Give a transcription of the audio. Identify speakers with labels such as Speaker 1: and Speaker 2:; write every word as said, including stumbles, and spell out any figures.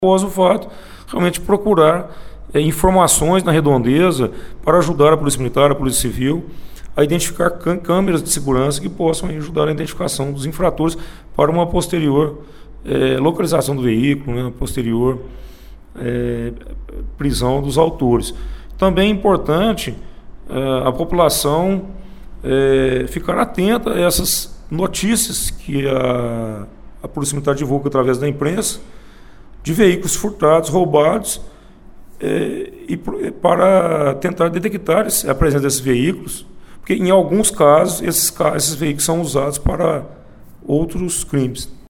Speaker 1: Após o fato, realmente procurar é, informações na redondeza para ajudar a Polícia Militar, a Polícia Civil, a identificar câmeras de segurança que possam ajudar a identificação dos infratores para uma posterior é, localização do veículo, né, posterior é, prisão dos autores. Também é importante é, a população é, ficar atenta a essas notícias que a, a Polícia Militar divulga através da imprensa, de veículos furtados, roubados, é, e para tentar detectar a presença desses veículos, porque em alguns casos esses, esses veículos são usados para outros crimes.